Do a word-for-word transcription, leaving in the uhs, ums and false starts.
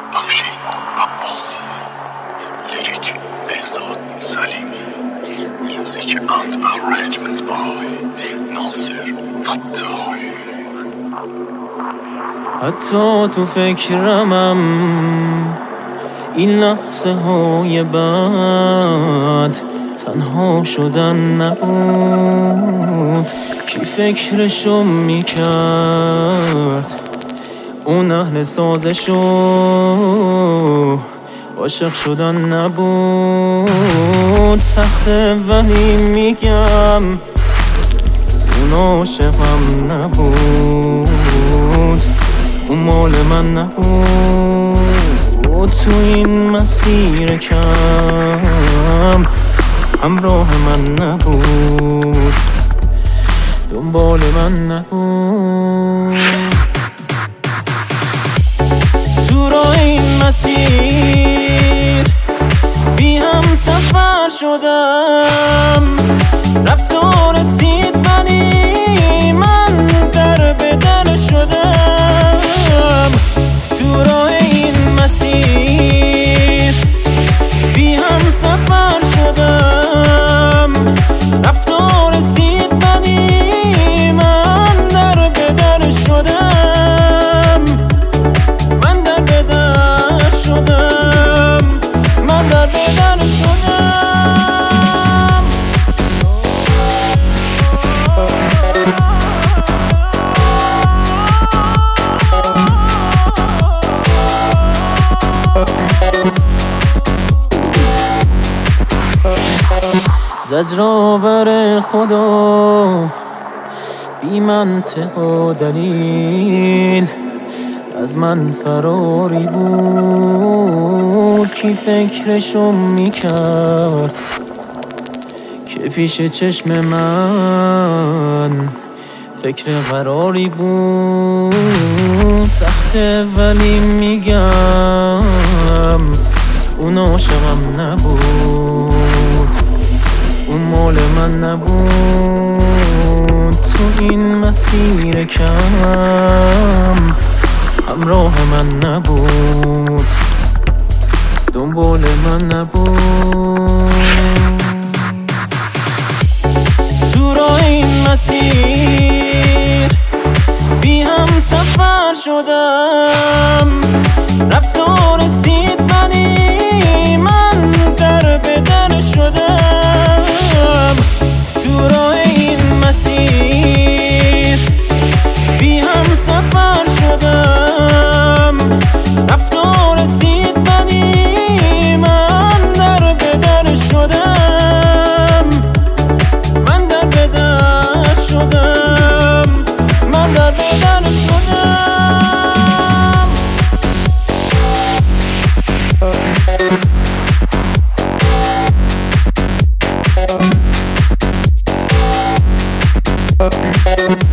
افشین عباسی، لیریک بهزاد سلیمی، میوزیک اند ارنجمنت بای ناصر فتاحی. حتی تو فکرمم این لحظه های بعد تنها شدن نبود. کی فکرشو میکرد اون اهل سازشو عاشق شدن نبود. سخته ولی میگم اون عاشقم نبود، اون مال من نبود. تو این مسیر کم همراه من نبود، دنبال من نبود. تو راه این مسیر بی هم سفر شدم، رفت و رسید ولی من در بدر شدم. تو راه این مسیر بی هم سفر شدم، رفت و رسید ولی من در بدر شدم. من در بدر شدم، من در بدر شدم. زجرآور خدا بی منطق و دلیل از من فراری بود. کی فکرشو میکرد که پیش چشم من فکر قراری بود. سخته ولی میگم اون عاشقم نبود، اون مال من نبود. تو این مسیر کم همراه من نبود، دنبال من نبود. تو راه این مسیر بی هم سفر شدم، رفت و رسید ولی من در بدر شدم. تو راه این مسیر بی هم سفر شدم، رفت و رسید ولی من در بدر شدم. من در بدر شدم، من در بدر شدم.